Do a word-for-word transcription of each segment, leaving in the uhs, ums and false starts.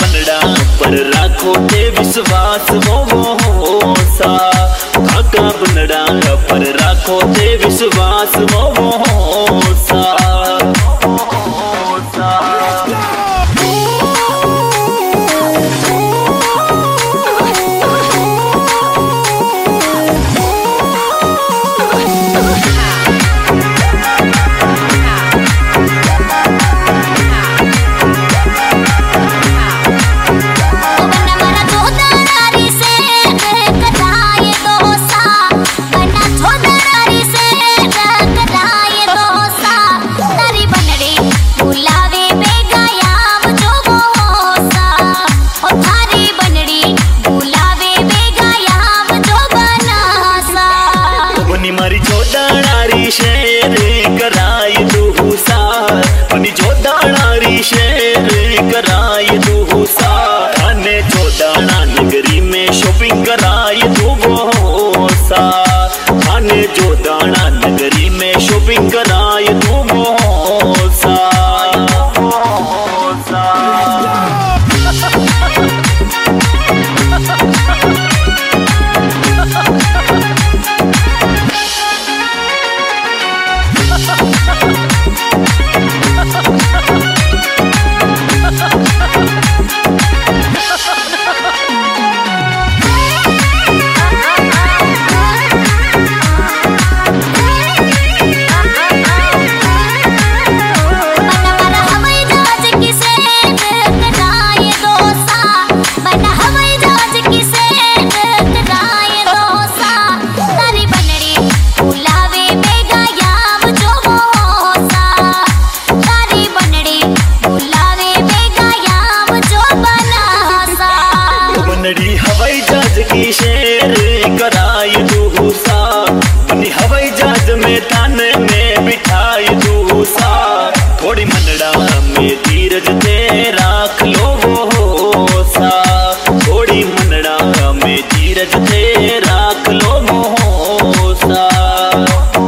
बनड़ा पर राखो ते विश्वास वो वो सा। काका बनड़ा पर राखो ते विश्वास वो वो सा। मारी जोदाणारी शेर कराय तू सार, मनी जोदाणारी शेर कराय तू सार। थाने जोदाणा नगरी में शॉपिंग कराय तू वो सार। थाने जोदाणा नगरी में शॉपिंग कराय तू वो सार। हवाई जहाज की शेर कराई तू सार, बनी हवाई जहाज में ताने में बिठाई तू सार। थोड़ी मनड़ा में धीरज ते राख लो वो सार। थोड़ी मनड़ा में धीरज ते राख लो वो सार।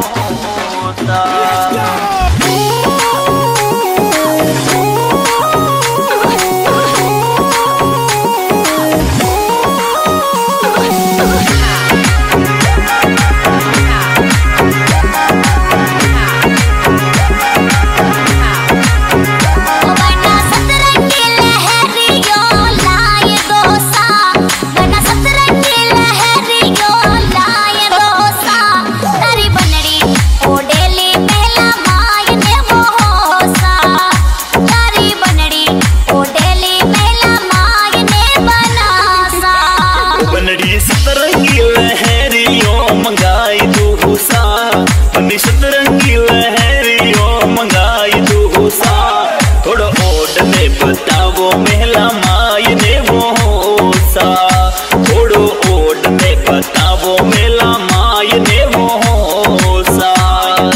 सतरंगी लहरियों मंगाई तू सार, बनी सतरंगी लहरियों मंगाई तू सार। थोड़ा ओड ने बतावो महला माय ने वो सार। थोड़ो ओड ने बतावो महला माय ने वो सार।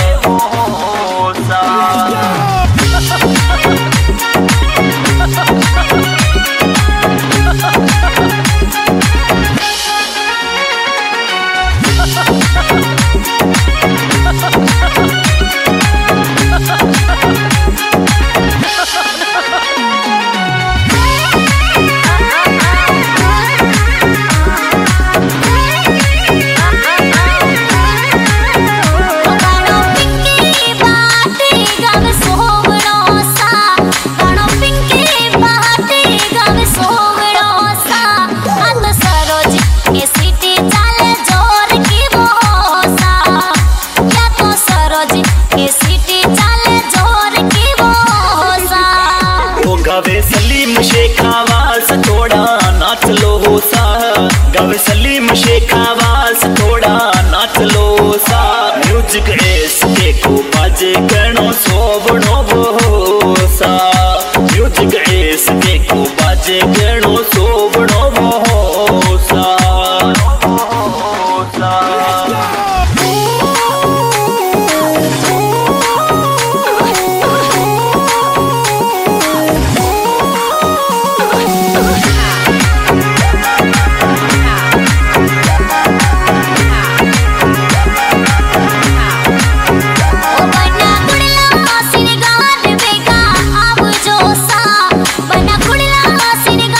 गावे सलीम शेख आवाज थोड़ा नाच लो सा। गावे सलीम शेख आवाज थोड़ा नाच लो सा। म्यूजिक एस के को बाजे गणो सोबड़ो वो सा। म्यूजिक एस के को बाजे गणो सोबड़ो वो सा। बना कुड़ला सिर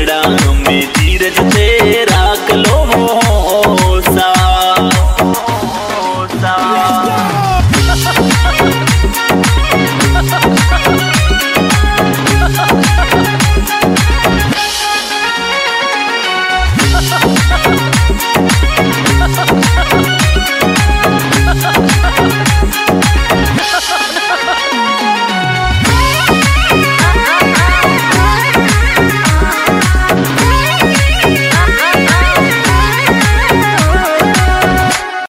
मनड़ा में धीरज